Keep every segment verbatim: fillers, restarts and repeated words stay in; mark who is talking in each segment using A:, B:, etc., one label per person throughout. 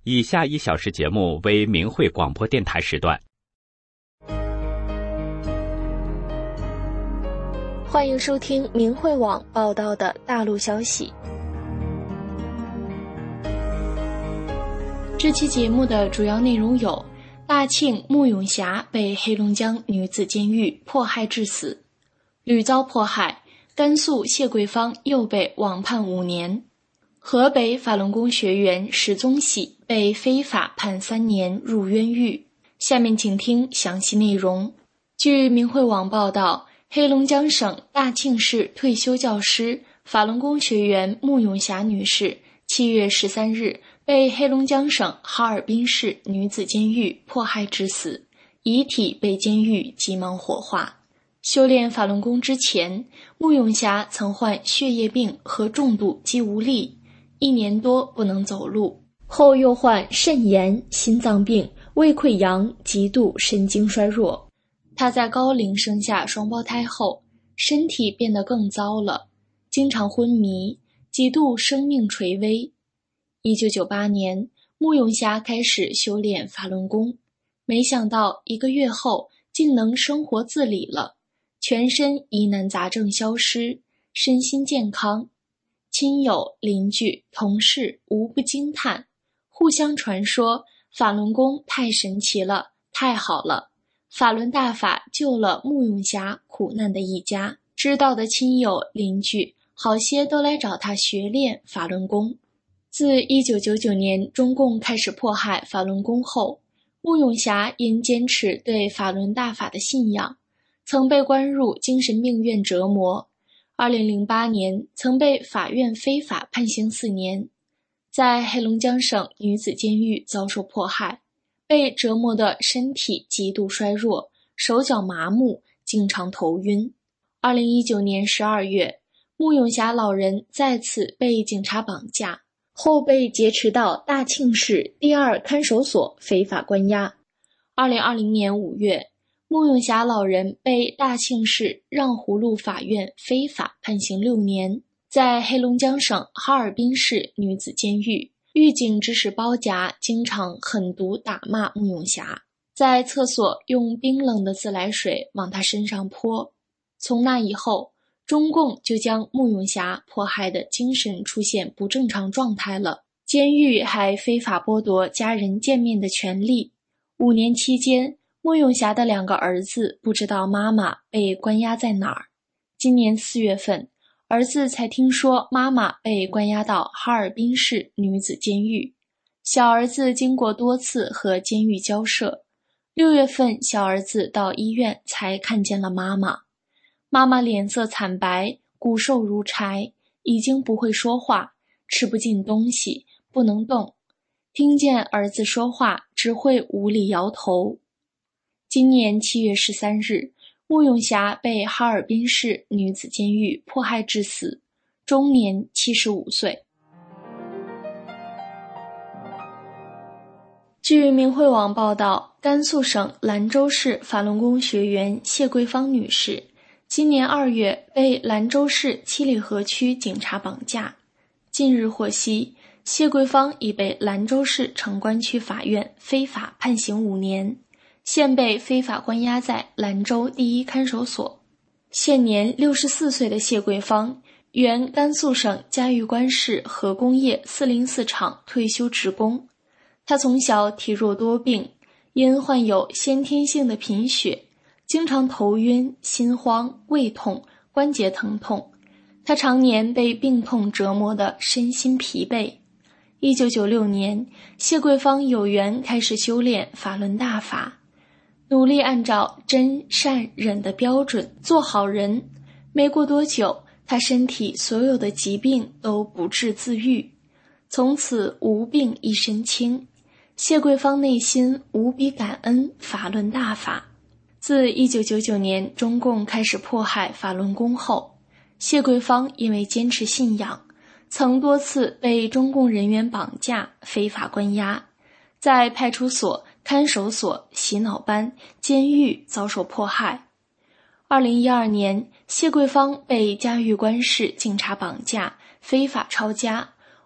A: 以下一小时节目为明慧广播电台时段。
B: 欢迎收听明慧网报道的大陆消息。这期节目的主要内容有：大庆穆永霞被黑龙江女子监狱迫害致死，屡遭迫害，甘肃谢桂芳又被网判五年，河北法轮功学员石宗喜被非法判三年入冤狱。下面请听详细内容。据明慧网报道，黑龙江省大庆市退休教师、法轮功学员穆永霞女士七月十三日被黑龙江省哈尔滨市女子监狱迫害致死，遗体被监狱急忙火化。修炼法轮功之前，穆永霞曾患血液病和重度肌无力，一年多不能走路，后又患肾炎、心脏病、胃溃疡、极度神经衰弱。她在高龄生下双胞胎后，身体变得更糟了，经常昏迷，几度生命垂危。一九九八年，穆永霞开始修炼法轮功，没想到一个月后竟能生活自理了，全身疑难杂症消失，身心健康。亲友、邻居、同事无不惊叹，互相传说法轮功太神奇了，太好了，法轮大法救了穆永霞苦难的一家。知道的亲友、邻居好些都来找他学练法轮功。自一九九九年中共开始迫害法轮功后，穆永霞因坚持对法轮大法的信仰，曾被关入精神病院折磨。二零零八年曾被法院非法判刑四年，在黑龙江省女子监狱遭受迫害，被折磨的身体极度衰弱，手脚麻木，经常头晕。二零一九年十二月，穆永霞老人再次被警察绑架，后被劫持到大庆市第二看守所非法关押。二零二零年五月，穆永霞老人被大庆市让葫芦法院非法判刑六年，在黑龙江省哈尔滨市女子监狱，狱警指使包夹经常狠毒打骂穆永霞，在厕所用冰冷的自来水往她身上泼。从那以后，中共就将穆永霞迫害的精神出现不正常状态了，监狱还非法剥夺家人见面的权利。五年期间，穆永霞的两个儿子不知道妈妈被关押在哪儿。今年四月份，儿子才听说妈妈被关押到哈尔滨市女子监狱。小儿子经过多次和监狱交涉，六月份小儿子到医院才看见了妈妈。妈妈脸色惨白，骨瘦如柴，已经不会说话，吃不进东西，不能动，听见儿子说话只会无力摇头。今年七月十三日，穆永霞被哈尔滨市女子监狱迫害致死，终年七十五岁。据明慧网报道，甘肃省兰州市法轮功学员谢桂芳女士今年二月被兰州市七里河区警察绑架。近日获悉，谢桂芳已被兰州市城关区法院非法判刑五年，现被非法关押在兰州第一看守所。现年六十四岁的谢桂芳，原甘肃省嘉峪关市核工业四零四厂退休职工。他从小体弱多病，因患有先天性的贫血，经常头晕、心慌、胃痛、关节疼痛。他常年被病痛折磨得身心疲惫。一九九六年，谢桂芳有缘开始修炼法轮大法，努力按照真善忍的标准做好人。没过多久，他身体所有的疾病都不治自愈，从此无病一身轻。谢桂芳内心无比感恩法轮大法。自一九九九年中共开始迫害法轮功后，谢桂芳因为坚持信仰，曾多次被中共人员绑架、非法关押，在派出所、看守所、洗脑班、监狱遭受迫害。二零一二年，谢桂芳被嘉峪关市警察绑架，非法抄家，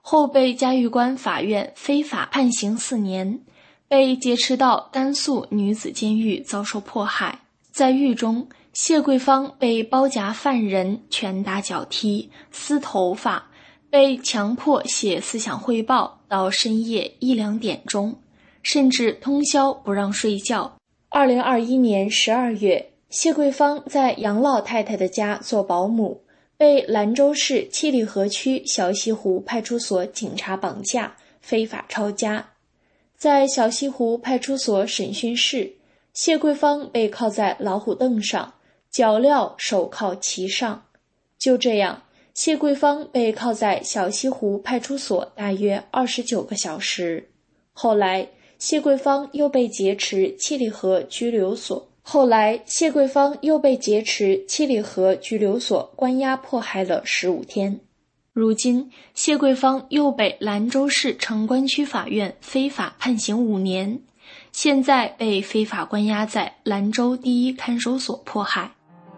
B: 后被嘉峪关法院非法判刑四年，被劫持到甘肃女子监狱遭受迫害。在狱中，谢桂芳被包夹犯人，拳打脚踢，撕头发，被强迫写思想汇报到深夜一两点钟，甚至通宵不让睡觉。二零二一年十二月，谢桂芳在杨老太太的家做保姆，被兰州市七里河区小西湖派出所警察绑架，非法抄家。在小西湖派出所审讯室，谢桂芳被铐在老虎凳上，脚镣手铐齐上。就这样，谢桂芳被铐在小西湖派出所大约二十九个小时。后来，谢桂芳又被劫持七里河拘留所。后来，谢桂芳又被劫持七里河拘留所关押迫害了十五天。如今，谢桂芳又被兰州市城关区法院非法判刑五年，现在被非法关押在兰州第一看守所迫害。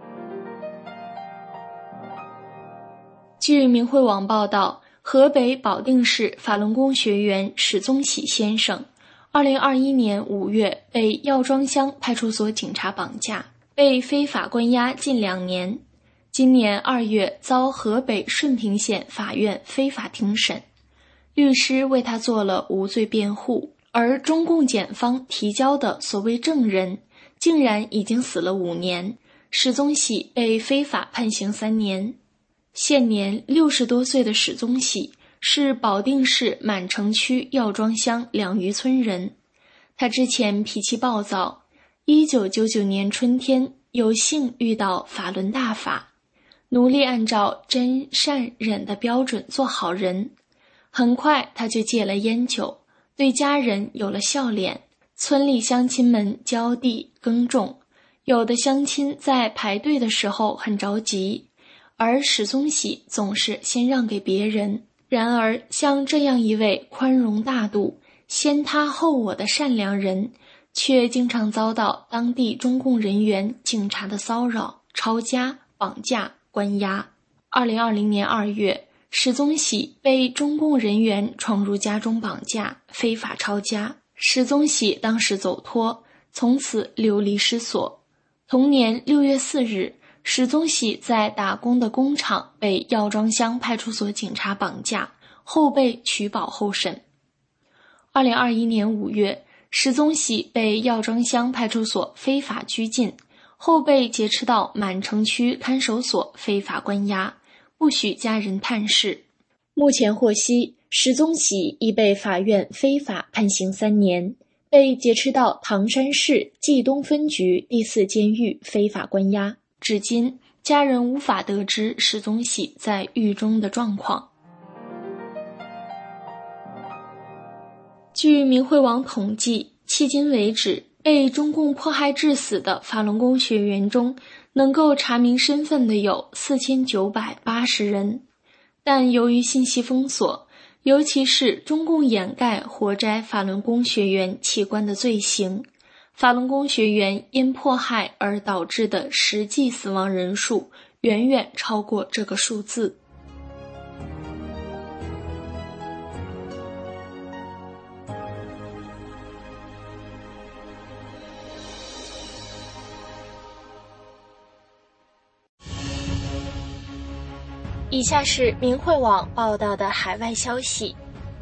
B: 据明慧网报道，河北保定市法轮功学员史宗喜先生二零二一年五月被药庄乡派出所警察绑架，被非法关押近两年。今年二月遭河北顺平县法院非法庭审，律师为他做了无罪辩护，而中共检方提交的所谓证人竟然已经死了五年。史宗喜被非法判刑三年。现年六十多岁的史宗喜是保定市满城区药庄乡两渔村人。他之前脾气暴躁，一九九九年春天有幸遇到法轮大法，努力按照真善忍的标准做好人。很快他就戒了烟酒，对家人有了笑脸。村里乡亲们浇地耕种，有的乡亲在排队的时候很着急，而史宗喜总是先让给别人。然而，像这样一位宽容大度、先他后我的善良人，却经常遭到当地中共人员、警察的骚扰、抄家、绑架、关押。二零二零年二月，史宗喜被中共人员闯入家中绑架，非法抄家。史宗喜当时走脱，从此流离失所。同年六月四日，史宗喜在打工的工厂被药庄乡派出所警察绑架，后被取保候审。二零二一年五月，史宗喜被药庄乡派出所非法拘禁，后被劫持到满城区看守所非法关押，不许家人探视。目前获悉，史宗喜已被法院非法判刑三年，被劫持到唐山市冀东分局第四监狱非法关押。至今，家人无法得知史宗喜在狱中的状况。据明慧网统计，迄今为止，被中共迫害致死的法轮功学员中，能够查明身份的有四千九百八十人。但由于信息封锁，尤其是中共掩盖活摘法轮功学员器官的罪行，法轮功学员因迫害而导致的实际死亡人数远远超过这个数字。以下是明慧网报道的海外消息。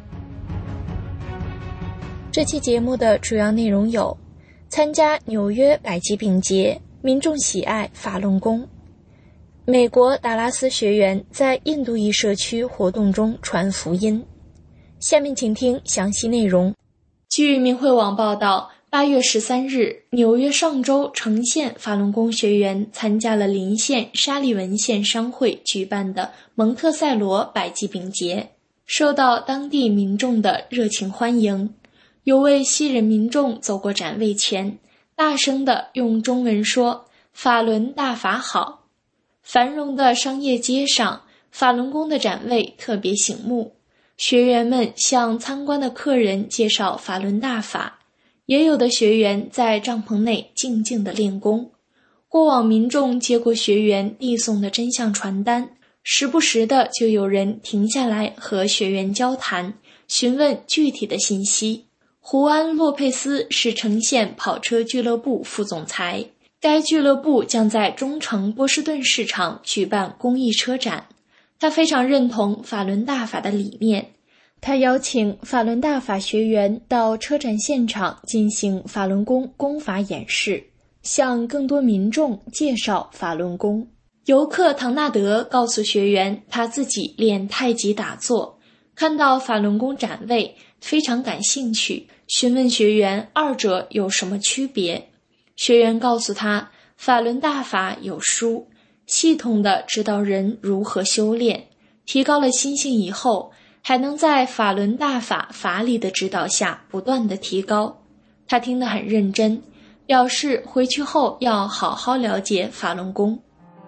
B: 这期节目的主要内容有：参加纽约百济饼节，民众喜爱法轮功；美国达拉斯学员在印度裔社区活动中传福音。下面请听详细内容。据明慧网报道，八月十三日，纽约上州城县法轮功学员参加了邻县沙利文县商会举办的蒙特塞罗百济饼节，受到当地民众的热情欢迎。有位西人民众走过展位前，大声地用中文说：“法轮大法好。”繁荣的商业街上，法轮功的展位特别醒目，学员们向参观的客人介绍法轮大法。也有的学员在帐篷内静静地练功。过往民众接过学员递送的真相传单， 时不时的就有人停下来和学员交谈，询问具体的信息。胡安·洛佩斯是城县跑车俱乐部副总裁，该俱乐部将在中城波士顿市场举办公益车展。他非常认同法轮大法的理念，他邀请法轮大法学员到车展现场进行法轮功功法演示，向更多民众介绍法轮功。游客唐纳德告诉学员，他自己练太极打坐，看到法轮功展位非常感兴趣，询问学员二者有什么区别。学员告诉他，法轮大法有书，系统地指导人如何修炼，提高了心性以后，还能在法轮大法法理的指导下不断地提高。他听得很认真，表示回去后要好好了解法轮功。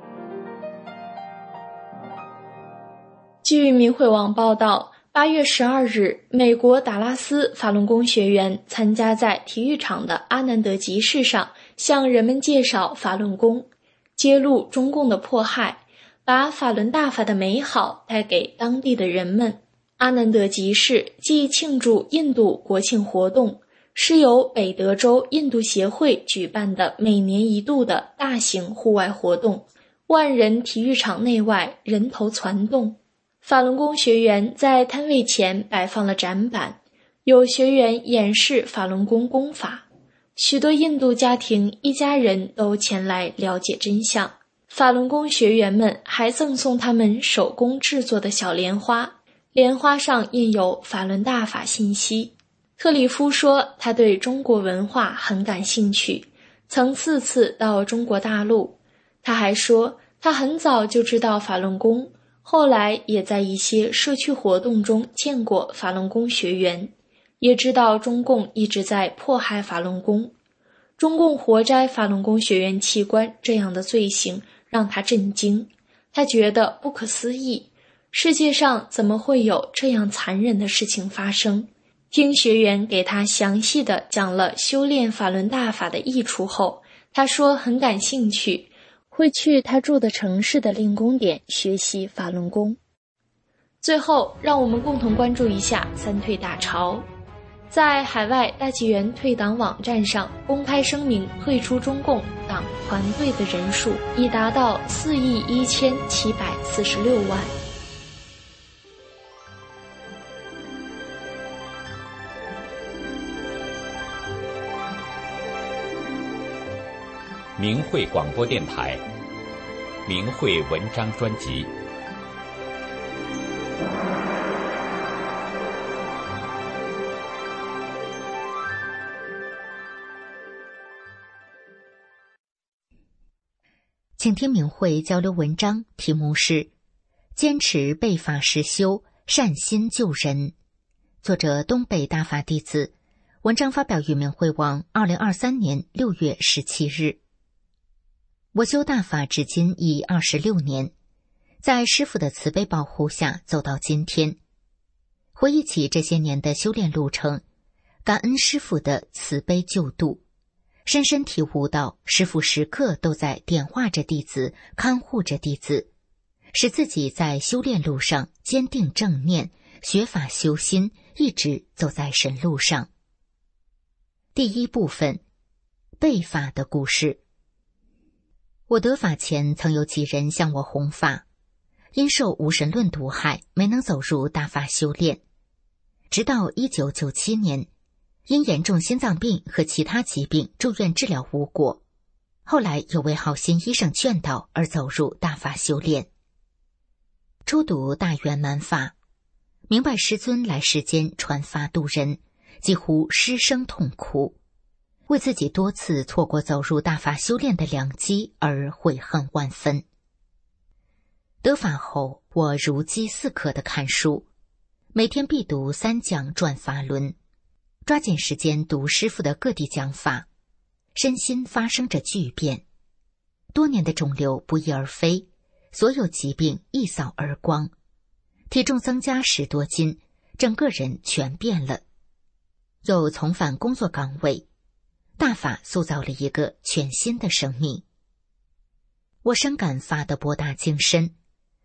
B: 据明慧网报道，八月十二日，美国达拉斯法轮功学员参加在体育场的阿南德集市上，向人们介绍法轮功，揭露中共的迫害，把法轮大法的美好带给当地的人们。阿南德集市既庆祝印度国庆活动，是由北德州印度协会举办的每年一度的大型户外活动，万人体育场内外人头攒动。法轮功学员在摊位前摆放了展板，有学员演示法轮功功法，许多印度家庭一家人都前来了解真相。法轮功学员们还赠送他们手工制作的小莲花，莲花上印有法轮大法信息。特里夫说，他对中国文化很感兴趣，曾四次到中国大陆。他还说，他很早就知道法轮功，后来也在一些社区活动中见过法轮功学员，也知道中共一直在迫害法轮功。中共活摘法轮功学员器官这样的罪行让他震惊，他觉得不可思议，世界上怎么会有这样残忍的事情发生？听学员给他详细的讲了修炼法轮大法的益处后，他说很感兴趣，会去他住的城市的令功点学习法轮功。最后，让我们共同关注一下三退大潮。在海外大纪元退党网站上公开声明退出中共党团队的人数已达到四亿一千七百四十六万。
A: 明慧广播电台，明慧文章专辑。
C: 请听明慧交流文章，题目是坚持背法实修，善心救人，作者东北大法弟子，文章发表于明慧网二零二三年六月十七日。我修大法至今已二十六年，在师父的慈悲保护下走到今天。回忆起这些年的修炼路程，感恩师父的慈悲救度，深深体悟到师父时刻都在点化着弟子，看护着弟子，使自己在修炼路上坚定正念，学法修心，一直走在神路上。第一部分，背法的故事。我得法前曾有几人向我弘法，因受无神论毒害，没能走入大法修炼。直到一九九七年，因严重心脏病和其他疾病住院治疗无果，后来有位好心医生劝导而走入大法修炼。初读大圆满法，明白师尊来世间传法度人，几乎失声痛哭，为自己多次错过走入大法修炼的良机而悔恨万分。得法后，我如饥似渴地看书，每天必读三讲转法轮，抓紧时间读师父的各地讲法，身心发生着巨变。多年的肿瘤不翼而飞，所有疾病一扫而光，体重增加十多斤，整个人全变了。又重返工作岗位，大法塑造了一个全新的生命。我深感法的博大精深，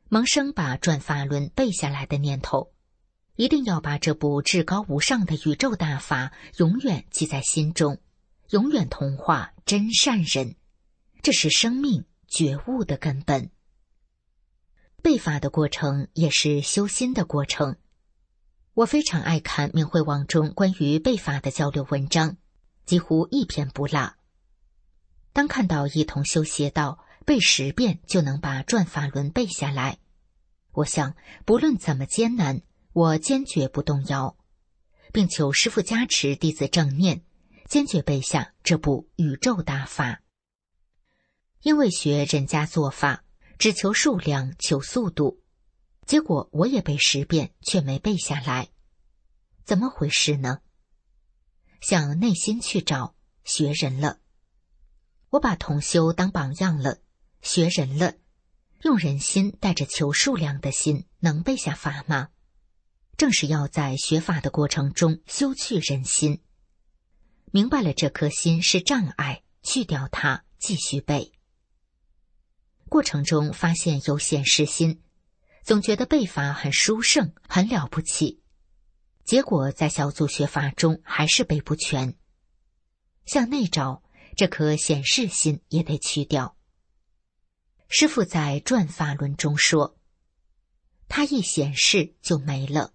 C: 萌生把转法轮背下来的念头，一定要把这部至高无上的宇宙大法永远记在心中，永远同化真善人，这是生命觉悟的根本。背法的过程也是修心的过程。我非常爱看明慧网中关于背法的交流文章，几乎一篇不落。当看到一同修邪道背十遍就能把转法轮背下来，我想不论怎么艰难，我坚决不动摇，并求师父加持弟子正念，坚决背下这部宇宙大法。因为学人家做法只求数量求速度，结果我也背十遍却没背下来，怎么回事呢？向内心去找，学人了。我把同修当榜样了，学人了，用人心带着求数量的心能背下法吗？正是要在学法的过程中修去人心，明白了这颗心是障碍，去掉它，继续背。过程中发现有显示心，总觉得背法很殊胜，很了不起，结果在小组学法中还是背不全。向内找，这颗显示心也得去掉。师父在转法轮中说，它一显示就没了。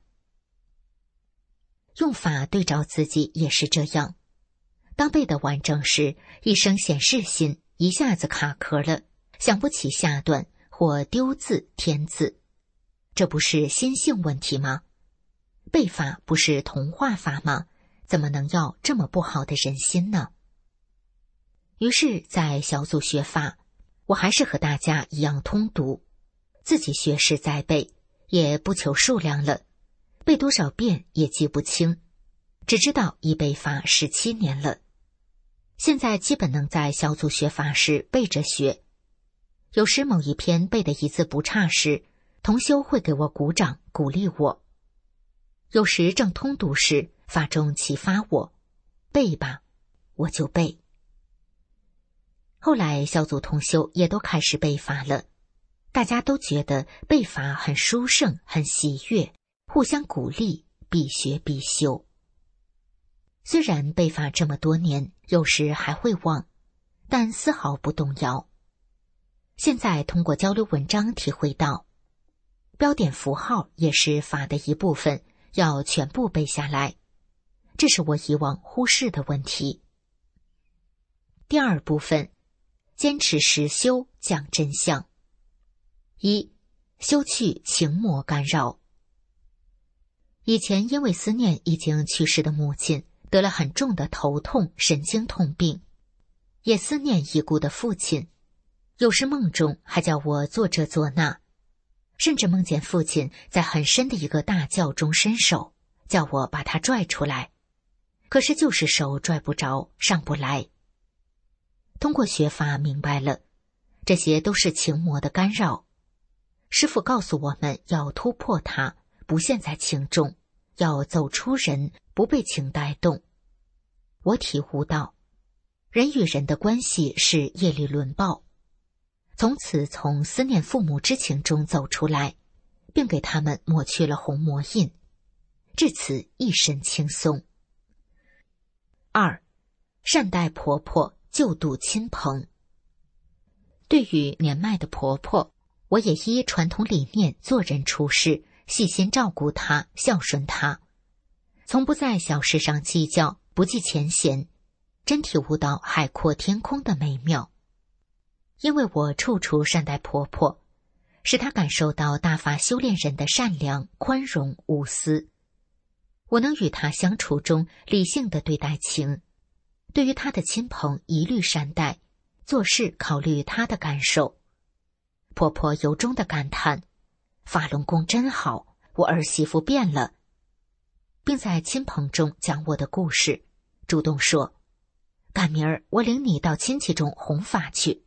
C: 用法对照自己也是这样，当背得完整时，一生显示心一下子卡壳了，想不起下段或丢字添字，这不是心性问题吗？背法不是同化法吗？怎么能要这么不好的人心呢？于是在小组学法，我还是和大家一样通读，自己学时再背，也不求数量了，背多少遍也记不清，只知道已背法十七年了。现在基本能在小组学法时背着学，有时某一篇背的一字不差时，同修会给我鼓掌鼓励我。有时正通读时，法中启发我，背吧，我就背。后来小组同修也都开始背法了，大家都觉得背法很殊胜，很喜悦，互相鼓励，必学必修。虽然背法这么多年，有时还会忘，但丝毫不动摇。现在通过交流文章体会到，标点符号也是法的一部分，要全部背下来，这是我以往忽视的问题。第二部分，坚持实修讲真相。一、修去情魔干扰。以前因为思念已经去世的母亲，得了很重的头痛神经痛病，也思念已故的父亲，有时梦中还叫我做这做那，甚至梦见父亲在很深的一个大窖中伸手，叫我把他拽出来，可是就是手拽不着，上不来。通过学法明白了，这些都是情魔的干扰。师父告诉我们要突破它，不陷在情中，要走出人，不被情带动。我体悟到，人与人的关系是业力轮报，从此从思念父母之情中走出来，并给他们抹去了红魔印，至此一身轻松。二、善待婆婆，救度亲朋。对于年迈的婆婆，我也依传统理念做人处事，细心照顾她，孝顺她，从不在小事上计较，不计前嫌，真体悟到海阔天空的美妙。因为我处处善待婆婆，使她感受到大法修炼人的善良、宽容、无私。我能与她相处中理性地对待情，对于她的亲朋一律善待，做事考虑她的感受。婆婆由衷地感叹，法轮功真好，我儿媳妇变了，并在亲朋中讲我的故事，主动说，赶明儿我领你到亲戚中弘法去。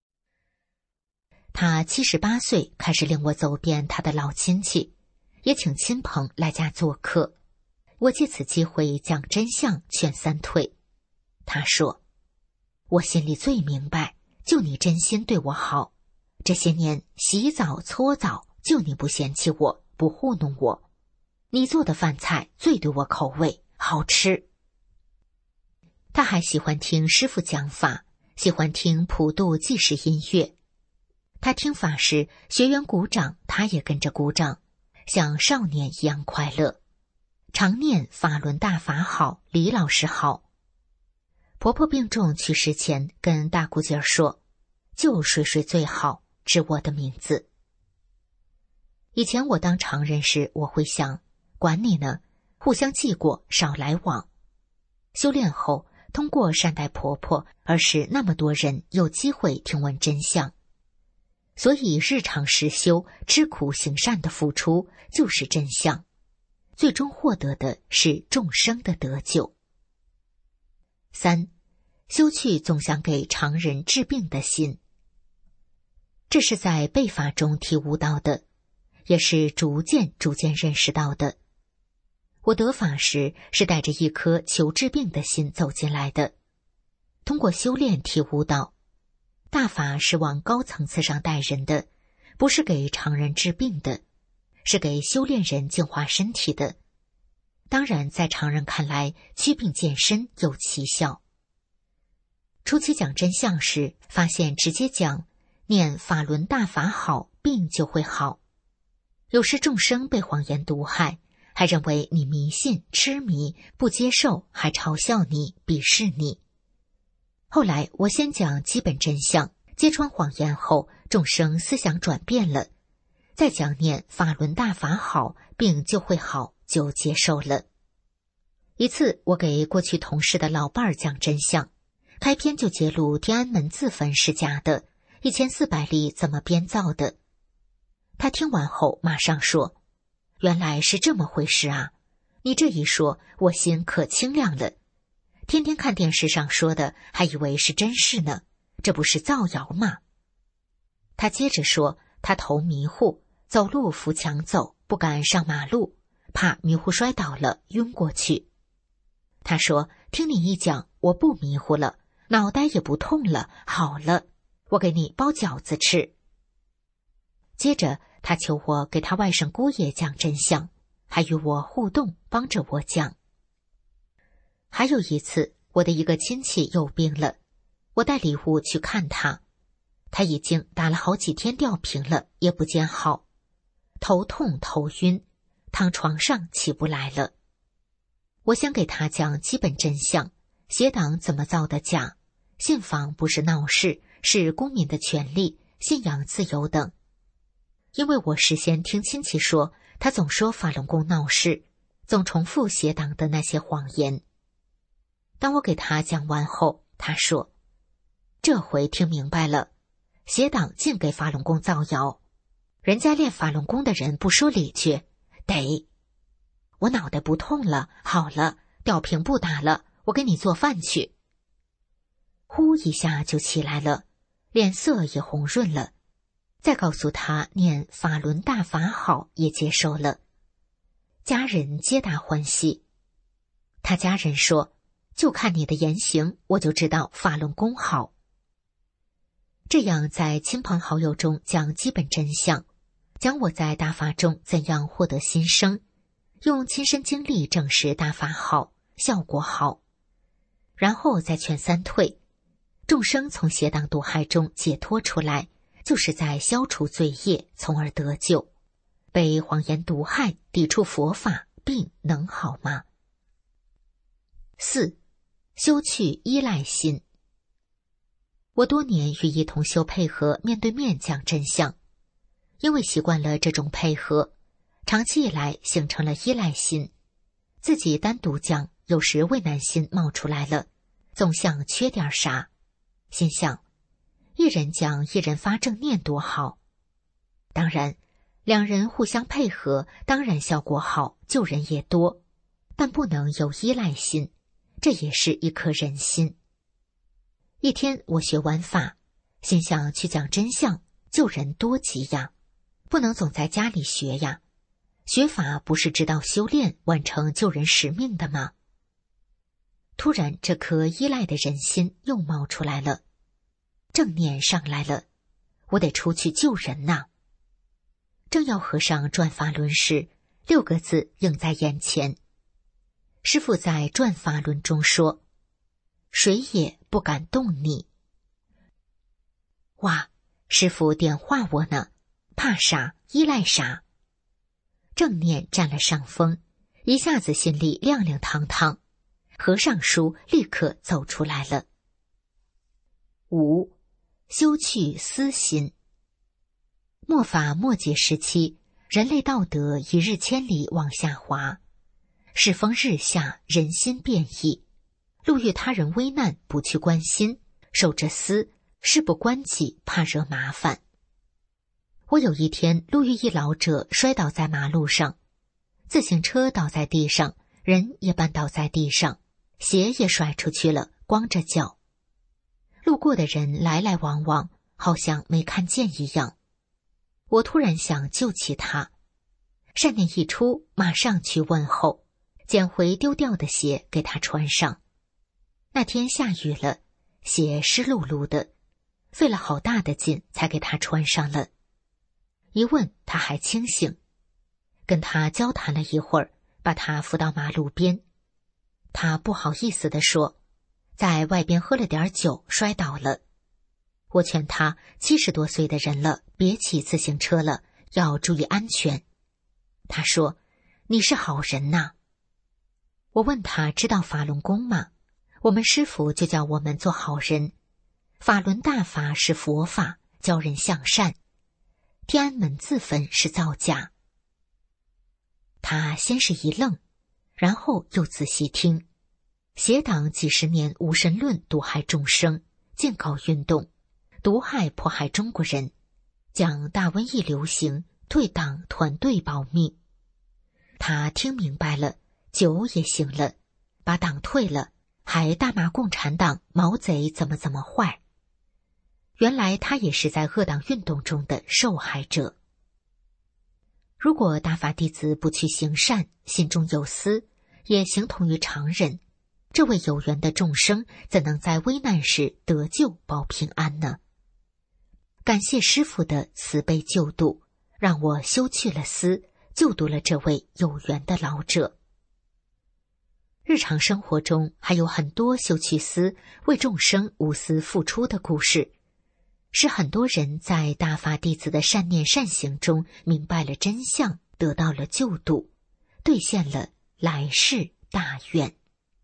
C: 她七十八岁开始领我走遍她的老亲戚，也请亲朋来家做客，我借此机会讲真相，劝三退。她说，我心里最明白，就你真心对我好，这些年洗澡搓澡就你不嫌弃我，不糊弄我。你做的饭菜最对我口味，好吃。他还喜欢听师傅讲法，喜欢听普渡济世音乐。他听法时，学员鼓掌，他也跟着鼓掌，像少年一样快乐。常念法轮大法好，李老师好。婆婆病重去世前，跟大姑姐儿说，就水水最好，指我的名字。以前我当常人时，我会想，管你呢，互相记过，少来往。修炼后，通过善待婆婆，而使那么多人有机会听闻真相。所以日常实修、吃苦行善的付出就是真相，最终获得的是众生的得救。三，修去总想给常人治病的心。这是在背法中体悟到的，也是逐渐逐渐认识到的。我得法时是带着一颗求治病的心走进来的，通过修炼体悟到，大法是往高层次上带人的，不是给常人治病的，是给修炼人净化身体的。当然在常人看来，祛病健身有奇效。初期讲真相时，发现直接讲念法轮大法好，病就会好。有时众生被谎言毒害，还认为你迷信、痴迷，不接受，还嘲笑你、鄙视你。后来我先讲基本真相，揭穿谎言后，众生思想转变了，再讲念法轮大法好，病就会好，就接受了。一次我给过去同事的老伴儿讲真相，开篇就揭露天安门自焚是假的，一千四百例怎么编造的。他听完后马上说，原来是这么回事啊，你这一说，我心可清亮了。天天看电视上说的，还以为是真事呢，这不是造谣吗？他接着说，他头迷糊，走路扶墙走，不敢上马路，怕迷糊摔倒了晕过去。他说，听你一讲，我不迷糊了，脑袋也不痛了，好了，我给你包饺子吃。接着他求我给他外甥姑爷讲真相，还与我互动，帮着我讲。还有一次，我的一个亲戚有病了，我带礼物去看他，他已经打了好几天吊瓶了，也不见好，头痛头晕，躺床上起不来了。我想给他讲基本真相，邪党怎么造的假，信访不是闹事，是公民的权利，信仰自由等。因为我事先听亲戚说，他总说法轮功闹事，总重复邪党的那些谎言。当我给他讲完后，他说，这回听明白了，邪党净给法轮功造谣，人家练法轮功的人不说理去，得。我脑袋不痛了，好了，吊瓶不打了，我给你做饭去。呼一下就起来了，脸色也红润了。再告诉他念法轮大法好，也接受了。家人皆大欢喜。他家人说，就看你的言行，我就知道法轮功好。这样在亲朋好友中讲基本真相，讲我在大法中怎样获得新生，用亲身经历证实大法好，效果好，然后再劝三退，众生从邪党毒害中解脱出来，就是在消除罪业，从而得救。被谎言毒害，抵触佛法，病能好吗？四，修去依赖心。我多年与一同修配合面对面讲真相，因为习惯了这种配合，长期以来形成了依赖心，自己单独讲，有时畏难心冒出来了，总想缺点啥，心想一人讲一人发正念多好。当然两人互相配合，当然效果好，救人也多，但不能有依赖心，这也是一颗人心。一天我学完法，心想去讲真相，救人多急呀，不能总在家里学呀，学法不是知道修炼，完成救人使命的吗？突然这颗依赖的人心又冒出来了，正念上来了，我得出去救人呐。 正要合上转法轮时，六个字映在眼前。师父在转法轮中说：“谁也不敢动你。”哇，师父点化我呢，怕啥？依赖啥？正念占了上风，一下子心里亮亮堂堂，合上书立刻走出来了。五，修去私心。末法末节时期，人类道德一日千里往下滑，世风日下，人心变异，路遇他人危难不去关心，守着私，事不关己，怕惹麻烦。我有一天路遇一老者摔倒在马路上，自行车倒在地上，人也绊倒在地上，鞋也甩出去了，光着脚。路过的人来来往往，好像没看见一样。我突然想救起他，善念一出，马上去问候，捡回丢掉的鞋给他穿上。那天下雨了，鞋湿漉漉的，费了好大的劲才给他穿上了。一问他还清醒，跟他交谈了一会儿，把他扶到马路边。他不好意思地说，在外边喝了点酒摔倒了。我劝他七十多岁的人了，别骑自行车了，要注意安全。他说：“你是好人呐。”我问他知道法轮功吗？我们师父就叫我们做好人。法轮大法是佛法，教人向善。天安门自焚是造假。他先是一愣，然后又仔细听。邪党几十年无神论毒害众生，禁搞运动，毒害迫害中国人，讲大瘟疫流行，退党团队保密。他听明白了，酒也醒了，把党退了，还大骂共产党毛贼怎么怎么坏。原来他也是在恶党运动中的受害者。如果大法弟子不去行善，心中有私，也形同于常人，这位有缘的众生怎能在危难时得救保平安呢？感谢师父的慈悲救度，让我修去了私，救度了这位有缘的老者。日常生活中还有很多修去私，为众生无私付出的故事，是很多人在大法弟子的善念善行中明白了真相，得到了救度，兑现了来世大愿。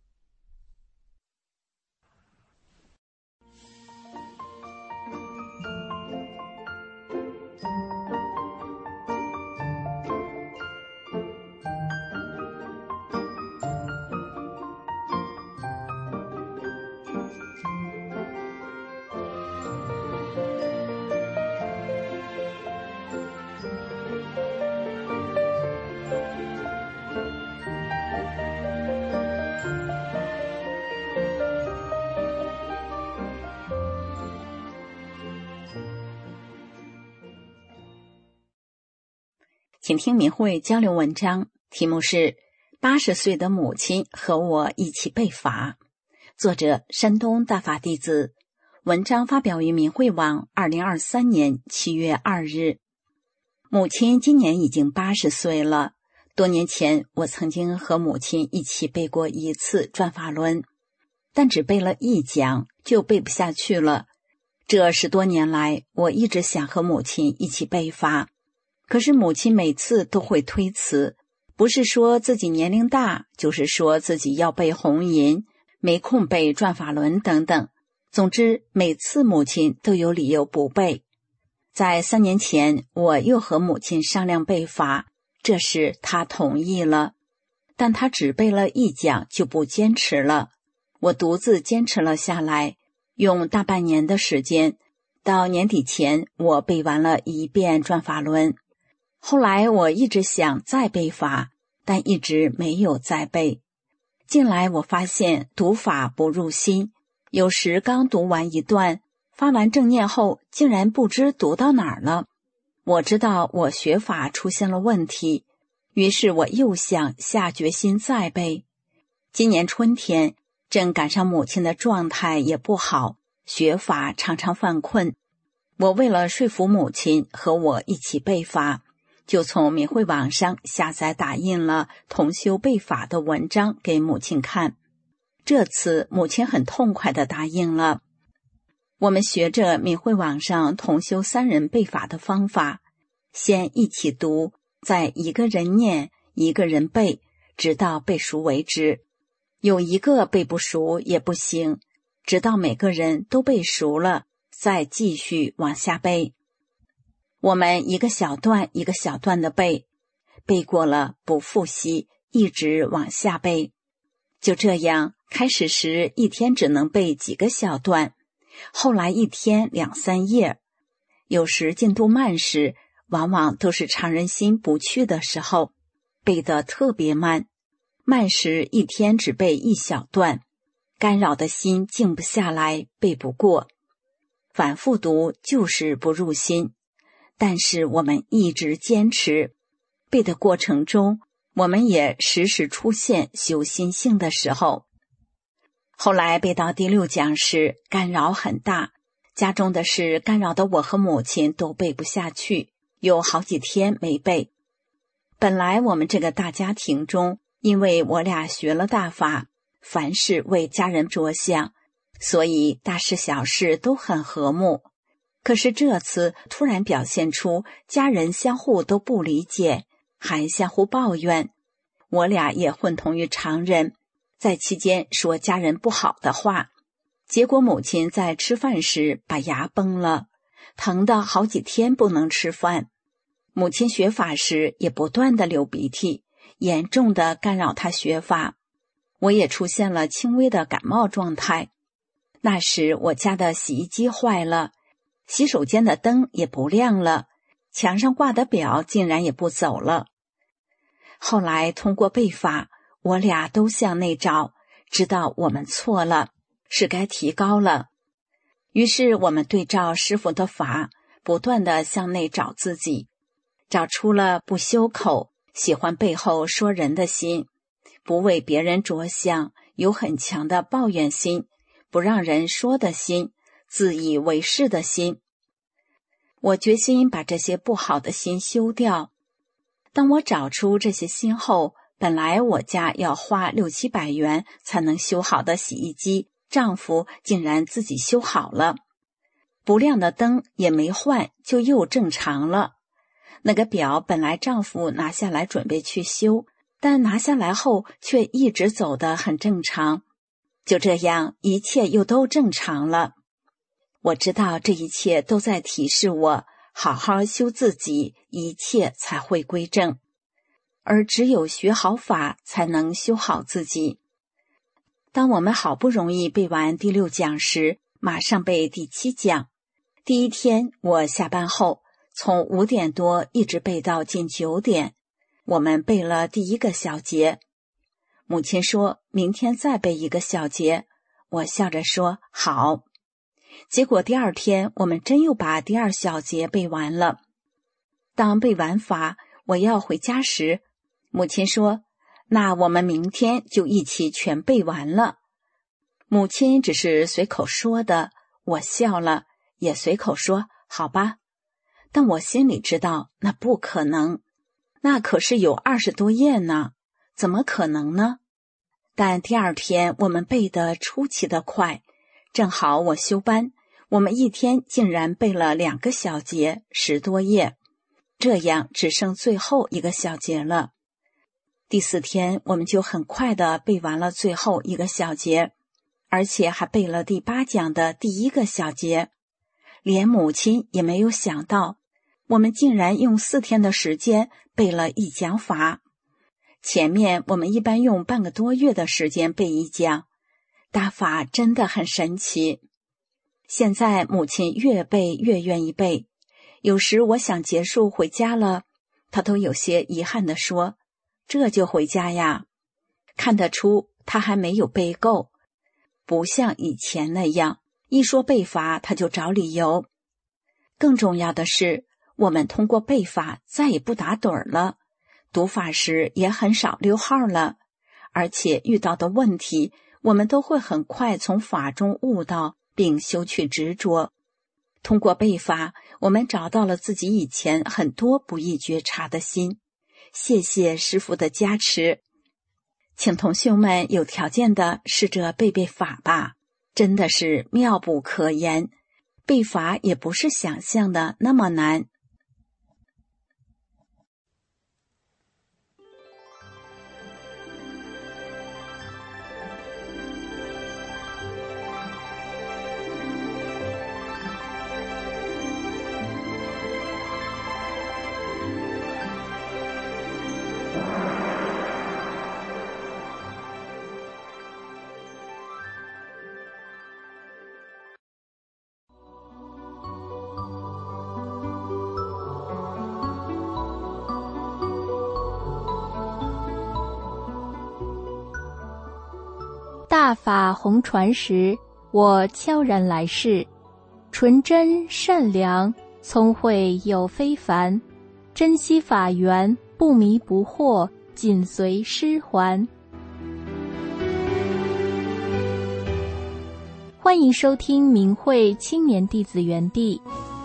D: 请听明慧交流文章，题目是八十岁的母亲和我一起被罚，作者山东大法弟子，文章发表于明慧网二零二三年七月二日。母亲今年已经八十岁了，多年前我曾经和母亲一起背过一次转法轮，但只背了一讲就背不下去了。这十多年来，我一直想和母亲一起背法，可是母亲每次都会推辞，不是说自己年龄大，就是说自己要背红银，没空背转法轮等等。总之，每次母亲都有理由不背。在三年前，我又和母亲商量背法，这时她同意了，但她只背了一讲就不坚持了。我独自坚持了下来，用大半年的时间，到年底前我背完了一遍转法轮。后来我一直想再背法，但一直没有再背。近来我发现读法不入心，有时刚读完一段，发完正念后竟然不知读到哪儿了。我知道我学法出现了问题，于是我又想下决心再背。今年春天正赶上母亲的状态也不好，学法常常犯困。我为了说服母亲和我一起背法， 就从明慧网上下载打印了同修背法的文章给母亲看。这次母亲很痛快地答应了。我们学着明慧网上同修三人背法的方法，先一起读，再一个人念，一个人背，直到背熟为止。有一个背不熟也不行，直到每个人都背熟了，再继续往下背。我们一个小段一个小段的背，背过了不复习，一直往下背。就这样，开始时一天只能背几个小段，后来一天两三页，有时进度慢时，往往都是常人心不去的时候，背得特别慢。慢时一天只背一小段，干扰的心静不下来，背不过。反复读就是不入心，但是我们一直坚持。背的过程中，我们也时时出现修心性的时候。后来背到第六讲时，干扰很大，家中的事干扰的我和母亲都背不下去，有好几天没背。本来我们这个大家庭中，因为我俩学了大法，凡事为家人着想，所以大事小事都很和睦。可是这次突然表现出家人相互都不理解，还相互抱怨，我俩也混同于常人，在期间说家人不好的话。结果母亲在吃饭时把牙崩了，疼得好几天不能吃饭。母亲学法时也不断的流鼻涕，严重的干扰她学法。我也出现了轻微的感冒状态。那时我家的洗衣机坏了，洗手间的灯也不亮了，墙上挂的表竟然也不走了。后来通过背法，我俩都向内找，知道我们错了，是该提高了。于是我们对照师父的法，不断地向内找自己，找出了不修口，喜欢背后说人的心，不为别人着想，有很强的抱怨心，不让人说的心，自以为是的心。我决心把这些不好的心修掉。当我找出这些心后，本来我家要花六七百元才能修好的洗衣机，丈夫竟然自己修好了。不亮的灯也没换，就又正常了。那个表本来丈夫拿下来准备去修，但拿下来后却一直走得很正常。就这样，一切又都正常了。我知道这一切都在提示我，好好修自己，一切才会归正。而只有学好法，才能修好自己。当我们好不容易背完第六讲时，马上背第七讲。第一天我下班后，从五点多一直背到近九点，我们背了第一个小节。母亲说明天再背一个小节，我笑着说好。结果第二天我们真又把第二小节背完了。当背完法，我要回家时，母亲说那我们明天就一起全背完了。母亲只是随口说的，我笑了，也随口说好吧。但我心里知道那不可能，那可是有二十多页呢，怎么可能呢？但第二天我们背得出奇的快，正好我休班，我们一天竟然背了两个小节，十多页，这样只剩最后一个小节了。第四天我们就很快地背完了最后一个小节，而且还背了第八讲的第一个小节。连母亲也没有想到，我们竟然用四天的时间背了一讲法。前面我们一般用半个多月的时间背一讲，大法真的很神奇。现在母亲越背越愿意背，有时我想结束回家了，她都有些遗憾地说，这就回家呀？看得出她还没有背够，不像以前那样一说背法她就找理由。更重要的是，我们通过背法再也不打盹儿了，读法时也很少溜号了，而且遇到的问题我们都会很快从法中悟到并修去执着。 通过背法，我们找到了自己以前很多不易觉察的心。谢谢师父的加持，请同学们有条件的试着背背法吧，真的是妙不可言。背法也不是想象的那么难。
E: 大法红传时，我悄然来世，纯真善良，聪慧又非凡，珍惜法缘，不迷不惑，紧随师还。欢迎收听明慧青年弟子园地。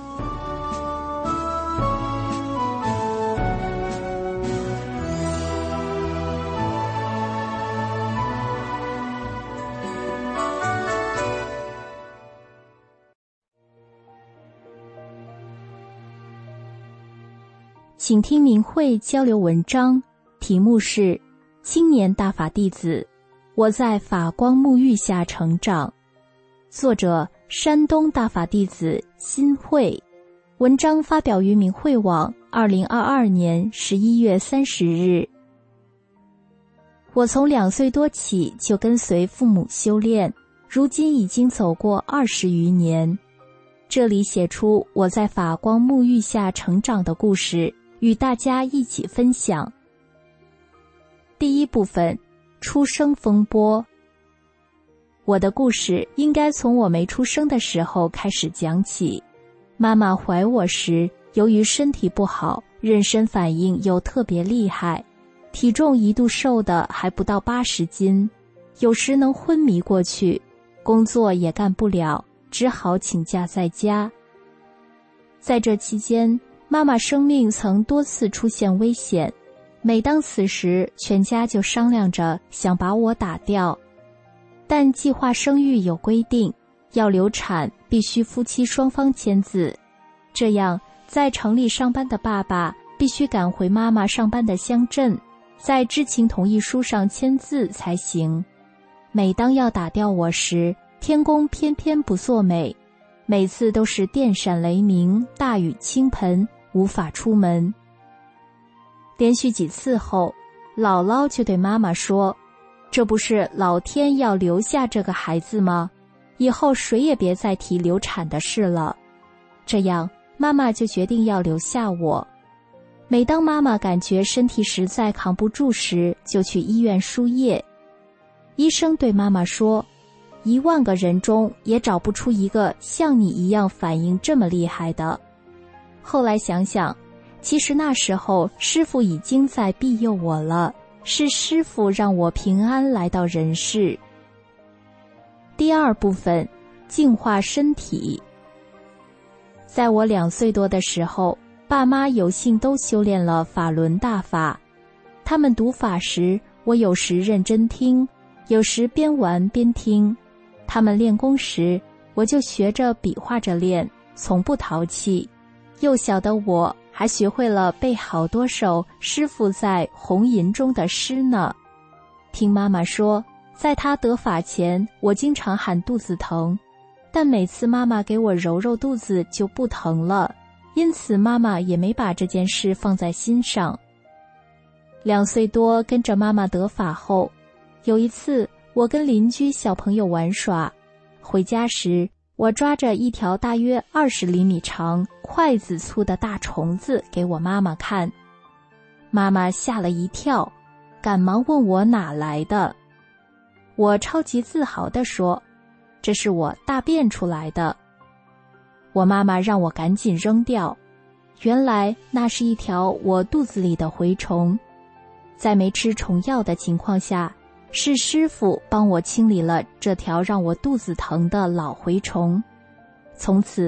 E: 请听明慧交流文章，题目是《青年大法弟子，我在法光沐浴下成长》，作者山东大法弟子新慧，文章发表于明慧网，二零二二年十一月三十日。我从两岁多起就跟随父母修炼，如今已经走过二十余年。这里写出我在法光沐浴下成长的故事，与大家一起分享。第一部分，出生风波。我的故事应该从我没出生的时候开始讲起。妈妈怀我时，由于身体不好，妊娠反应又特别厉害，体重一度瘦的还不到八十斤，有时能昏迷过去，工作也干不了，只好请假在家。在这期间，妈妈生命曾多次出现危险，每当此时，全家就商量着想把我打掉。但计划生育有规定，要流产必须夫妻双方签字，这样在城里上班的爸爸必须赶回妈妈上班的乡镇，在知情同意书上签字才行。每当要打掉我时，天公偏偏不作美，每次都是电闪雷鸣，大雨倾盆，无法出门。连续几次后，姥姥就对妈妈说，这不是老天要留下这个孩子吗？以后谁也别再提流产的事了。这样，妈妈就决定要留下我。每当妈妈感觉身体实在扛不住时，就去医院输液。医生对妈妈说，一万个人中也找不出一个像你一样反应这么厉害的。后来想想，其实那时候师父已经在庇佑我了，是师父让我平安来到人世。第二部分，净化身体。在我两岁多的时候，爸妈有幸都修炼了法轮大法。他们读法时，我有时认真听，有时边玩边听。他们练功时，我就学着比划着练，从不淘气。幼小的我还学会了背好多首师父在红吟中的诗呢。听妈妈说，在她得法前，我经常喊肚子疼，但每次妈妈给我揉揉肚子就不疼了，因此妈妈也没把这件事放在心上。两岁多跟着妈妈得法后，有一次我跟邻居小朋友玩耍，回家时我抓着一条大约二十厘米长、筷子粗的大虫子给我妈妈看。妈妈吓了一跳，赶忙问我哪来的。我超级自豪地说，这是我大便出来的。我妈妈让我赶紧扔掉，原来那是一条我肚子里的蛔虫。在没吃虫药的情况下，是师父帮我清理了这条让我肚子疼的老蛔虫。从此，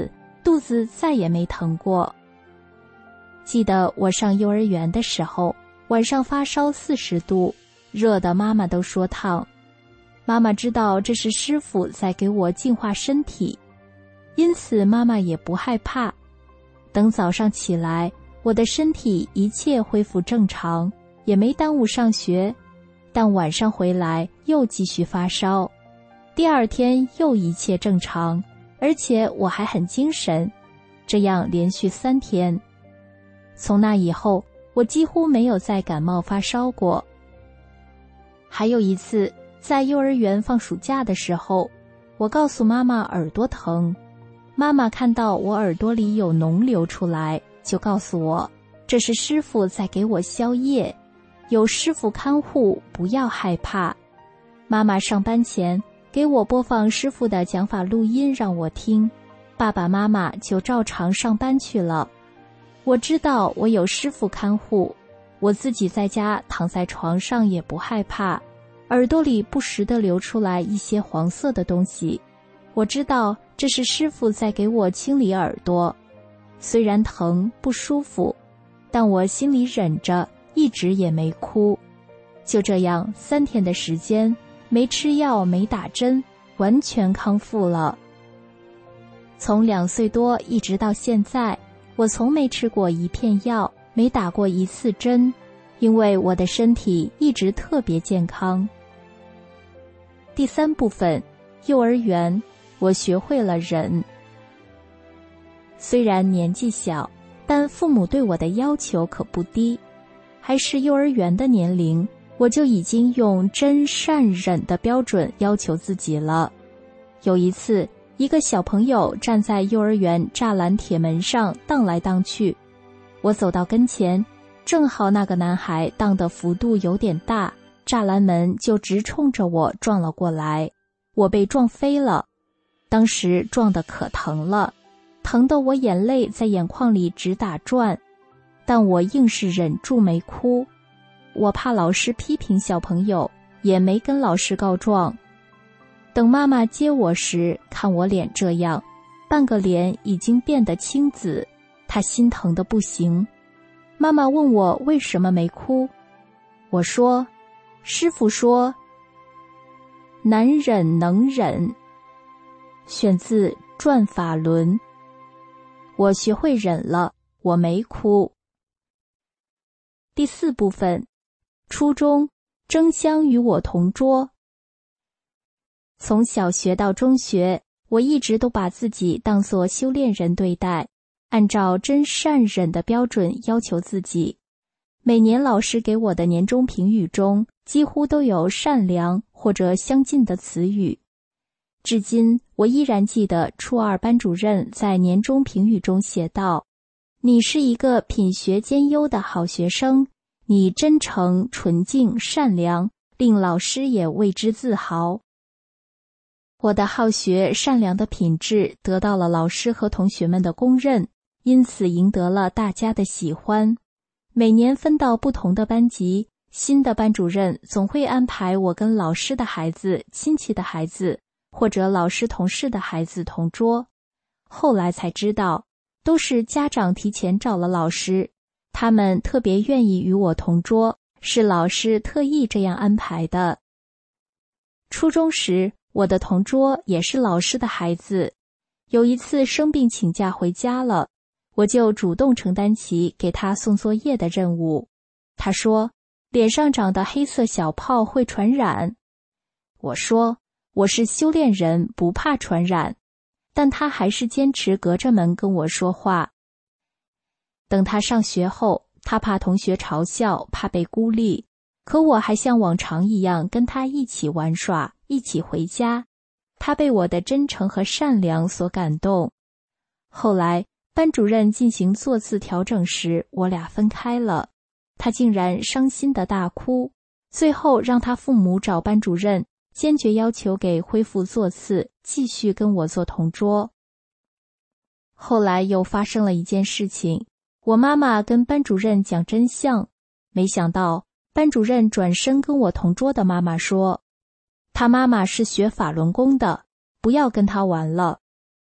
E: 肚子再也没疼过。记得我上幼儿园的时候，晚上发烧四十度，热的妈妈都说烫。妈妈知道这是师父在给我净化身体，因此妈妈也不害怕。等早上起来，我的身体一切恢复正常，也没耽误上学，但晚上回来又继续发烧。第二天又一切正常，而且我还很精神，这样连续三天。从那以后，我几乎没有再感冒发烧过。还有一次，在幼儿园放暑假的时候，我告诉妈妈耳朵疼，妈妈看到我耳朵里有脓流出来，就告诉我，这是师父在给我消业，有师父看护，不要害怕。妈妈上班前给我播放师父的讲法录音让我听，爸爸妈妈就照常上班去了。我知道我有师父看护，我自己在家躺在床上也不害怕，耳朵里不时地流出来一些黄色的东西，我知道这是师父在给我清理耳朵。虽然疼不舒服，但我心里忍着，一直也没哭。就这样三天的时间，没吃药没打针，完全康复了。从两岁多一直到现在，我从没吃过一片药，没打过一次针，因为我的身体一直特别健康。第三部分，幼儿园，我学会了忍。虽然年纪小，但父母对我的要求可不低。还是幼儿园的年龄，我就已经用真善忍的标准要求自己了。有一次，一个小朋友站在幼儿园栅栏铁门上荡来荡去，我走到跟前，正好那个男孩荡的幅度有点大，栅栏门就直冲着我撞了过来，我被撞飞了。当时撞得可疼了，疼得我眼泪在眼眶里直打转，但我硬是忍住没哭。我怕老师批评小朋友，也没跟老师告状。等妈妈接我时，看我脸这样，半个脸已经变得青紫，她心疼得不行。妈妈问我为什么没哭，我说，师父说，难忍能忍。选自《转法轮》。我学会忍了，我没哭。第四部分，初中，争相与我同桌。从小学到中学，我一直都把自己当作修炼人对待，按照真善忍的标准要求自己。每年老师给我的年终评语中，几乎都有善良或者相近的词语。至今，我依然记得初二班主任在年终评语中写道：你是一个品学兼优的好学生，你真诚、纯净、善良，令老师也为之自豪。我的好学、善良的品质得到了老师和同学们的公认，因此赢得了大家的喜欢。每年分到不同的班级，新的班主任总会安排我跟老师的孩子、亲戚的孩子，或者老师同事的孩子同桌。后来才知道，都是家长提前找了老师，他们特别愿意与我同桌，是老师特意这样安排的。初中时，我的同桌也是老师的孩子，有一次生病请假回家了，我就主动承担起给他送作业的任务。他说，脸上长的黑色小泡会传染。我说，我是修炼人，不怕传染，但他还是坚持隔着门跟我说话。等他上学后，他怕同学嘲笑，怕被孤立，可我还像往常一样跟他一起玩耍，一起回家。他被我的真诚和善良所感动。后来班主任进行座次调整时，我俩分开了，他竟然伤心地大哭，最后让他父母找班主任，坚决要求给恢复座次，继续跟我做同桌。后来又发生了一件事情，我妈妈跟班主任讲真相，没想到班主任转身跟我同桌的妈妈说，他妈妈是学法轮功的，不要跟他玩了。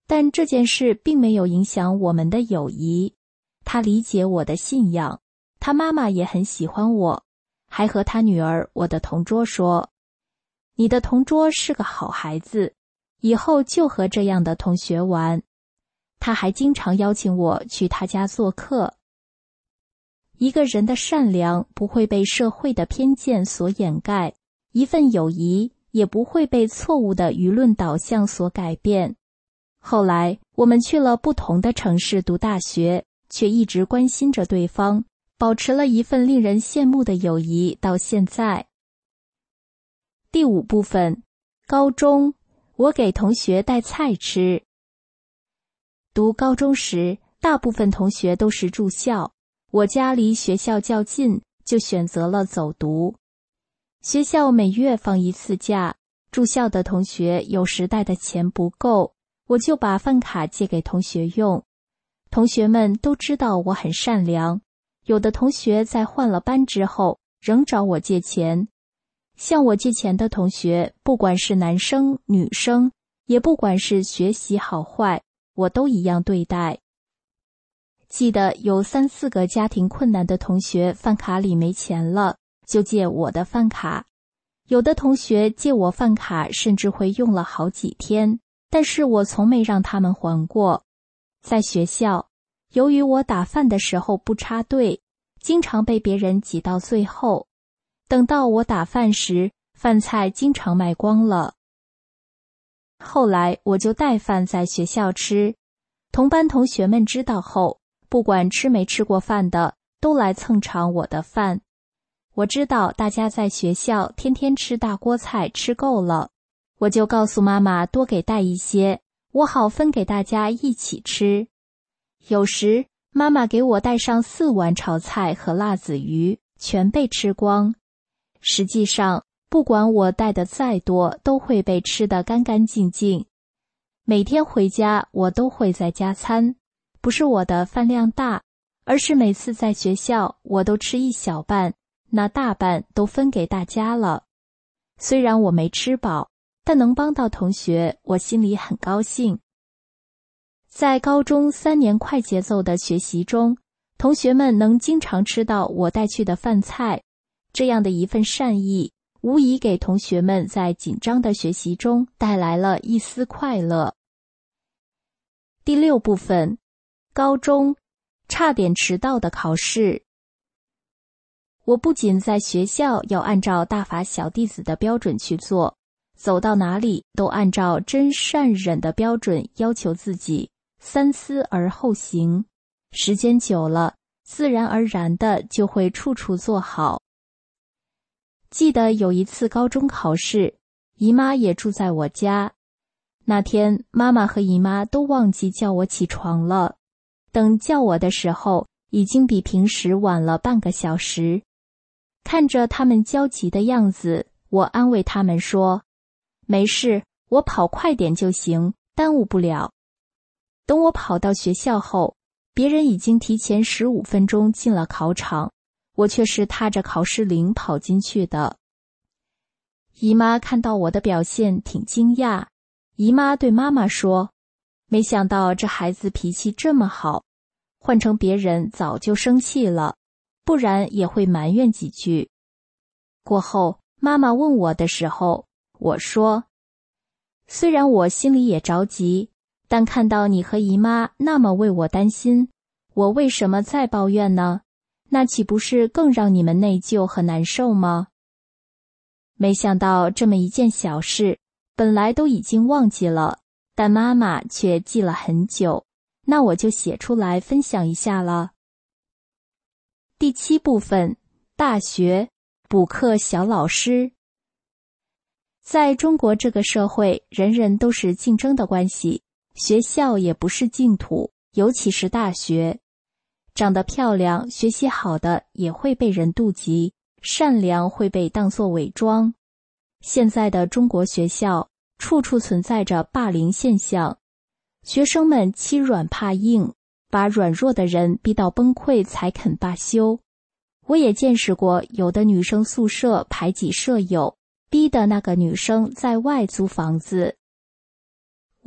E: 但这件事并没有影响我们的友谊。他理解我的信仰，他妈妈也很喜欢我，还和他女儿我的同桌说，你的同桌是个好孩子，以后就和这样的同学玩。他还经常邀请我去他家做客。一个人的善良不会被社会的偏见所掩盖，一份友谊也不会被错误的舆论导向所改变。后来我们去了不同的城市读大学，却一直关心着对方，保持了一份令人羡慕的友谊到现在。第五部分，高中，我给同学带菜吃。读高中时，大部分同学都是住校，我家离学校较近，就选择了走读。学校每月放一次假，住校的同学有时带的钱不够，我就把饭卡借给同学用。同学们都知道我很善良，有的同学在换了班之后仍找我借钱。向我借钱的同学，不管是男生女生，也不管是学习好坏，我都一样对待。记得有三四个家庭困难的同学饭卡里没钱了，就借我的饭卡。有的同学借我饭卡甚至会用了好几天，但是我从没让他们还过。在学校，由于我打饭的时候不插队，经常被别人挤到最后。等到我打饭时，饭菜经常卖光了。后来我就带饭在学校吃，同班同学们知道后，不管吃没吃过饭的，都来蹭尝我的饭。我知道大家在学校天天吃大锅菜吃够了，我就告诉妈妈多给带一些，我好分给大家一起吃。有时妈妈给我带上四碗炒菜和辣子鱼，全被吃光。实际上，不管我带的再多，都会被吃得干干净净。每天回家，我都会再加餐，不是我的饭量大，而是每次在学校，我都吃一小半，那大半都分给大家了。虽然我没吃饱，但能帮到同学，我心里很高兴。在高中三年快节奏的学习中，同学们能经常吃到我带去的饭菜，这样的一份善意，无疑给同学们在紧张的学习中带来了一丝快乐。第六部分，高中，差点迟到的考试。我不仅在学校要按照大法小弟子的标准去做，走到哪里都按照真善忍的标准要求自己，三思而后行。时间久了，自然而然的就会处处做好。记得有一次高中考试，姨妈也住在我家。那天妈妈和姨妈都忘记叫我起床了，等叫我的时候，已经比平时晚了半个小时。看着他们焦急的样子，我安慰他们说，没事，我跑快点就行，耽误不了。等我跑到学校后，别人已经提前十五分钟进了考场，我却是踏着考试铃跑进去的。姨妈看到我的表现挺惊讶，姨妈对妈妈说，没想到这孩子脾气这么好，换成别人早就生气了，不然也会埋怨几句。过后妈妈问我的时候，我说，虽然我心里也着急，但看到你和姨妈那么为我担心，我为什么再抱怨呢？那岂不是更让你们内疚和难受吗？没想到这么一件小事，本来都已经忘记了，但妈妈却记了很久，那我就写出来分享一下了。第七部分，大学，补课小老师。在中国这个社会，人人都是竞争的关系，学校也不是净土，尤其是大学。长得漂亮、学习好的也会被人妒忌，善良会被当作伪装。现在的中国学校处处存在着霸凌现象，学生们欺软怕硬，把软弱的人逼到崩溃才肯罢休。我也见识过有的女生宿舍排挤舍友，逼得那个女生在外租房子。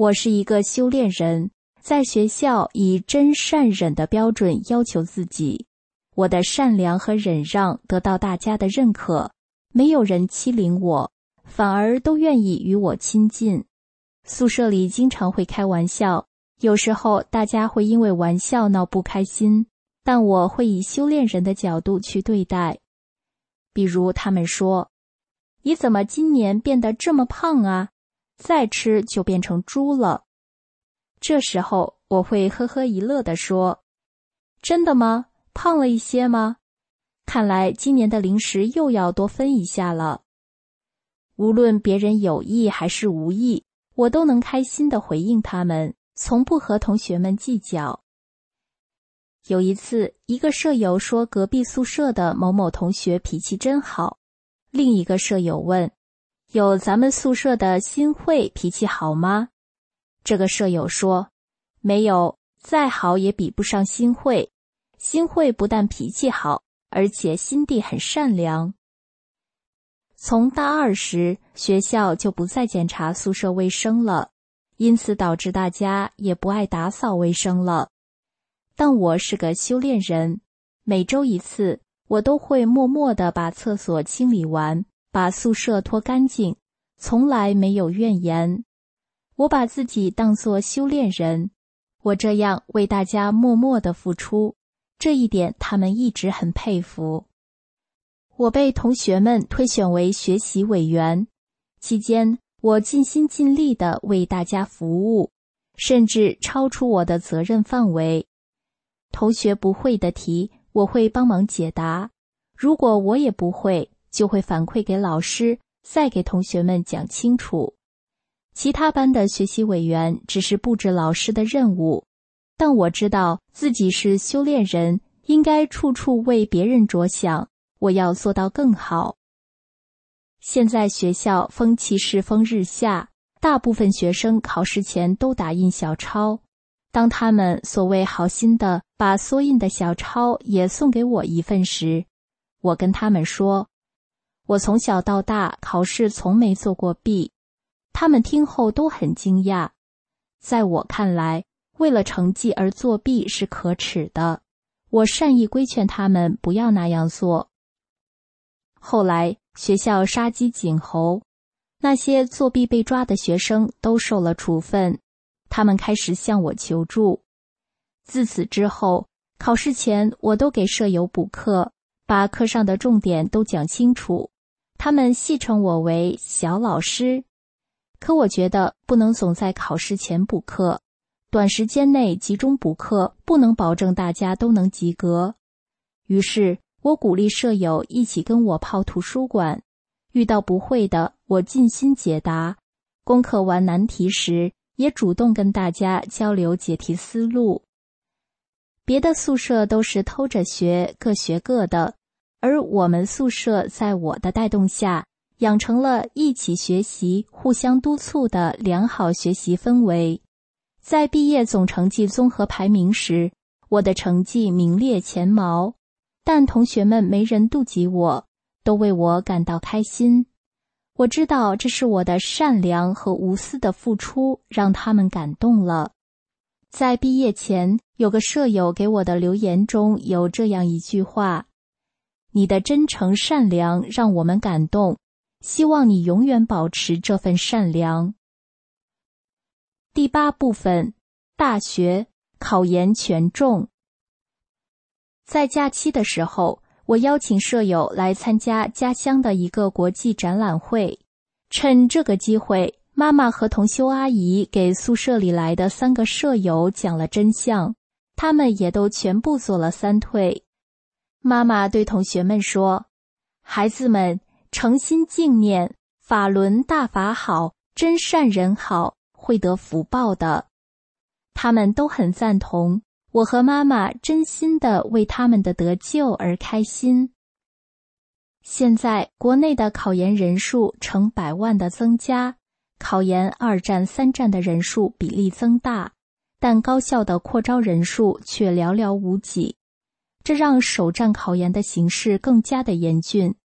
E: 我是一个修炼人，在学校以真善忍的标准要求自己，我的善良和忍让得到大家的认可，没有人欺凌我，反而都愿意与我亲近。宿舍里经常会开玩笑，有时候大家会因为玩笑闹不开心，但我会以修炼人的角度去对待。比如他们说，你怎么今年变得这么胖啊？再吃就变成猪了。这时候我会呵呵一乐地说，真的吗？胖了一些吗？看来今年的零食又要多分一下了。无论别人有意还是无意，我都能开心地回应他们，从不和同学们计较。有一次，一个舍友说隔壁宿舍的某某同学脾气真好，另一个舍友问，有咱们宿舍的新慧脾气好吗？这个舍友说，没有，再好也比不上新慧。新慧不但脾气好，而且心地很善良。从大二时，学校就不再检查宿舍卫生了，因此导致大家也不爱打扫卫生了。但我是个修炼人，每周一次，我都会默默地把厕所清理完，把宿舍拖干净，从来没有怨言。我把自己当作修炼人，我这样为大家默默地付出，这一点他们一直很佩服。我被同学们推选为学习委员，期间我尽心尽力地为大家服务，甚至超出我的责任范围。同学不会的题，我会帮忙解答，如果我也不会，就会反馈给老师，再给同学们讲清楚。其他班的学习委员只是布置老师的任务，但我知道自己是修炼人，应该处处为别人着想，我要做到更好。现在学校风气世风日下，大部分学生考试前都打印小抄，当他们所谓好心的把缩印的小抄也送给我一份时，我跟他们说，我从小到大考试从没做过弊。他们听后都很惊讶。在我看来，为了成绩而作弊是可耻的，我善意规劝他们不要那样做。后来学校杀鸡儆猴，那些作弊被抓的学生都受了处分，他们开始向我求助。自此之后，考试前我都给舍友补课，把课上的重点都讲清楚，他们戏称我为小老师。可我觉得不能总在考试前补课，短时间内集中补课不能保证大家都能及格。于是我鼓励舍友一起跟我泡图书馆，遇到不会的我尽心解答，攻克完难题时也主动跟大家交流解题思路。别的宿舍都是偷着学，各学各的，而我们宿舍在我的带动下养成了一起学习、互相督促的良好学习氛围。在毕业总成绩综合排名时，我的成绩名列前茅，但同学们没人妒忌我，都为我感到开心。我知道这是我的善良和无私的付出让他们感动了。在毕业前，有个舍友给我的留言中有这样一句话：你的真诚善良让我们感动，希望你永远保持这份善良。第八部分，大学考研权重。在假期的时候，我邀请舍友来参加家乡的一个国际展览会。趁这个机会，妈妈和同修阿姨给宿舍里来的三个舍友讲了真相，他们也都全部做了三退。妈妈对同学们说，孩子们诚心敬念，法轮大法好，真善人好，会得福报的。他们都很赞同，我和妈妈真心的为他们的得救而开心。现在国内的考研人数成百万的增加，考研二战三战的人数比例增大，但高校的扩招人数却寥寥无几，这让首战考研的形势更加的严峻。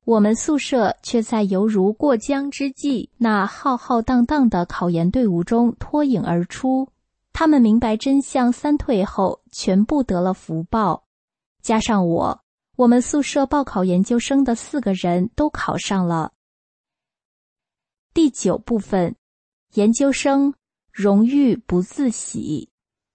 E: 我们宿舍却在犹如过江之鲫那浩浩荡荡的考研队伍中脱颖而出。他们明白真相三退后，全部得了福报。加上我，我们宿舍报考研究生的四个人都考上了。第九部分，研究生荣誉不自喜。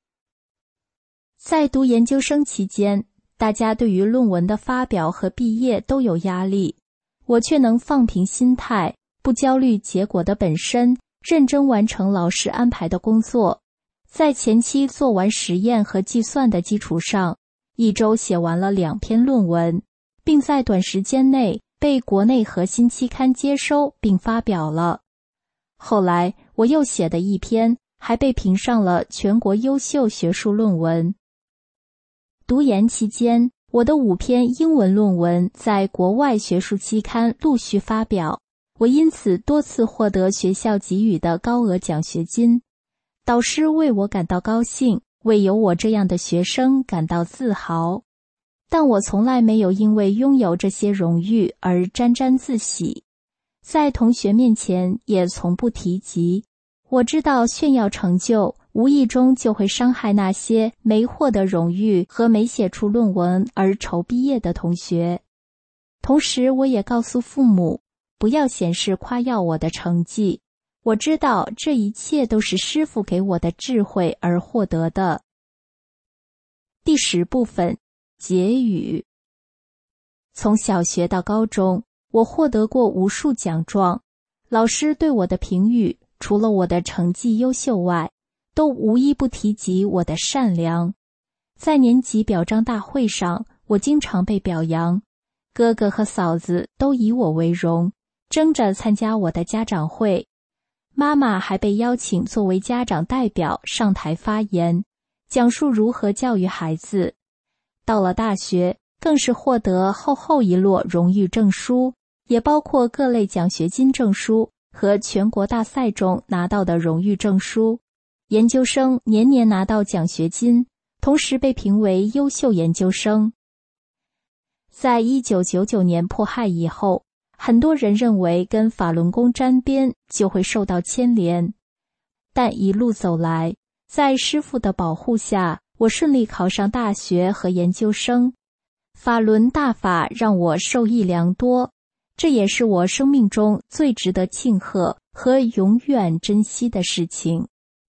E: 在读研究生期间，大家对于论文的发表和毕业都有压力，我却能放平心态，不焦虑结果的本身，认真完成老师安排的工作。在前期做完实验和计算的基础上，一周写完了两篇论文，并在短时间内被国内核心期刊接收并发表了。后来我又写的一篇，还被评上了全国优秀学术论文。读研期间，我的五篇英文论文在国外学术期刊陆续发表，我因此多次获得学校给予的高额奖学金。导师为我感到高兴，为有我这样的学生感到自豪。但我从来没有因为拥有这些荣誉而沾沾自喜，在同学面前也从不提及。我知道炫耀成就无意中就会伤害那些没获得荣誉和没写出论文而愁毕业的同学。同时我也告诉父母，不要显示夸耀我的成绩，我知道这一切都是师父给我的智慧而获得的。第十部分，结语。从小学到高中，我获得过无数奖状，老师对我的评语除了我的成绩优秀外，都无一不提及我的善良。在年级表彰大会上，我经常被表扬，哥哥和嫂子都以我为荣，争着参加我的家长会。妈妈还被邀请作为家长代表上台发言，讲述如何教育孩子。到了大学，更是获得厚厚一摞荣誉证书，也包括各类奖学金证书和全国大赛中拿到的荣誉证书。研究生年年拿到奖学金，同时被评为优秀研究生。在一九九九年迫害以后，很多人认为跟法轮功沾边就会受到牵连，但一路走来，在师父的保护下，我顺利考上大学和研究生。法轮大法让我受益良多，这也是我生命中最值得庆贺和永远珍惜的事情。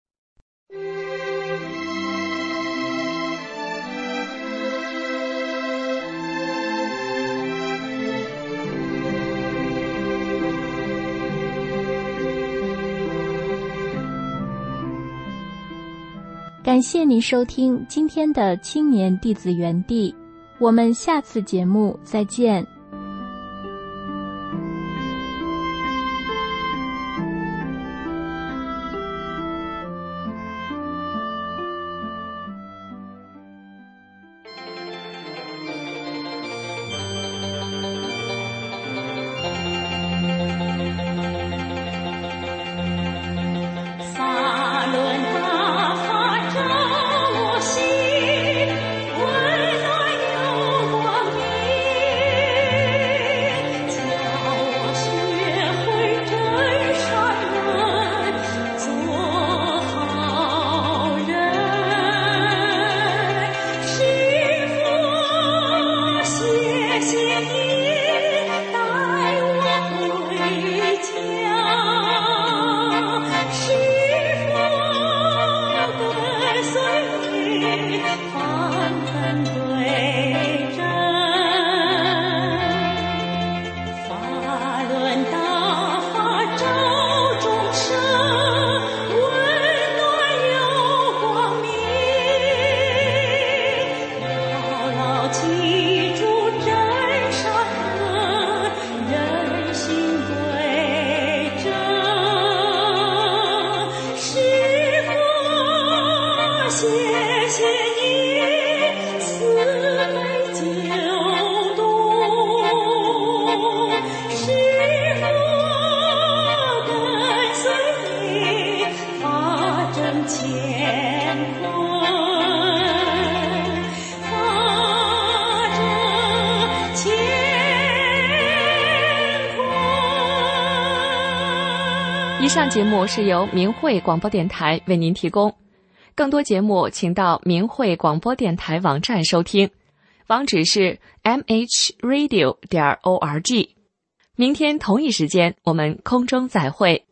E: 感谢您收听今天的青年弟子园地，我们下次节目再见。
F: 发着前上节目是由明慧广播电台为您提供，更多节目请到明慧广播电台网站收听，网址是 m h radio 点 org。明天同一时间我们空中再会。